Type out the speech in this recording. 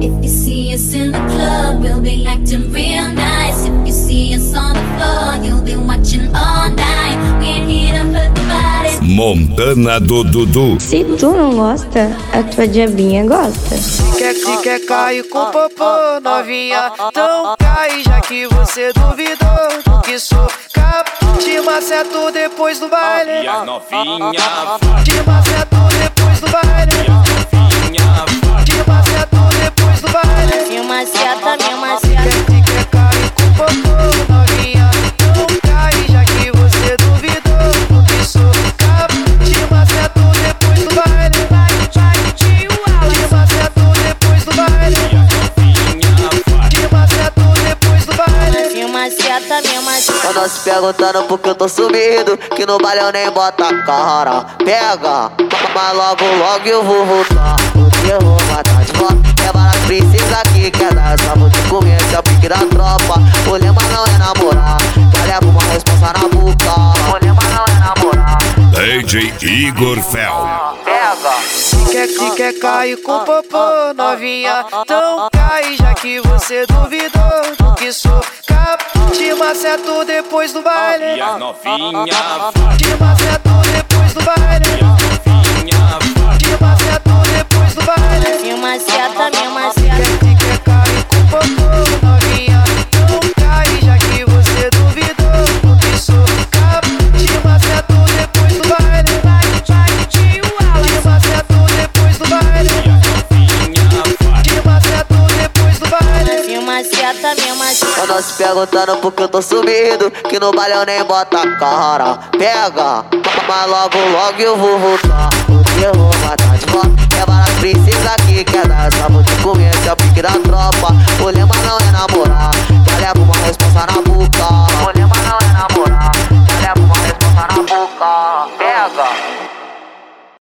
If you see us in the club, we'll be acting real nice. If you see us on the floor, you'll be watching all night. We're here to put the bodies. Montana do Dudu. Se tu não gosta, a tua diabinha gosta. Quer cair com popô, novinha? Então cai, já que você duvidou do que sou capaz. Te maceto depois do baile. Novinha, te maceto depois do baile. Te maceto depois do baile. Me maceta, me maceta. Quer cair com popô, novinha? Então cai, já que você duvidou do que sou capaz. Te maceto depois do baile. Te maceto depois do baile. Te maceto depois do baile. Me maceta, me maceta. Andam se perguntando por que eu tô sumido, que no baile eu nem bota a cara. Pega, mas logo eu vou voltar. Porque eu vou matar de volta. É várias princesas que quer dar essa. Vou te comer, esse é o pique da tropa. O lema não é namorar, já leva uma responsa na boca. O lema não é namorar. DJ Igor Fel. Pega. Quer cair com popô, novinha? Então cai, já que você duvidou do que sou capaz. Te maceto depois do baile. novinha, Te maceto depois do baile. Te maceto depois do baile. Me maceta, me maceta. Quer cair com popô, novinha? Então cai, já que você duvidou do que sou capaz. Te maceto depois do baile. Te maceto depois do baile. Te maceto depois do baile. Me maceta, me maceta. Andam se perguntando por que eu tô sumido, que no baile eu nem bota a cara. Pega, mas logo eu vou voltar. Porque eu vou matar de volta. É várias princesas que quer dar essa. Vou te comer, esse é o pique da tropa. O lema não é namorar, já leva uma responsa na boca. O lema não é namorar, já leva uma responsa na boca. Pega.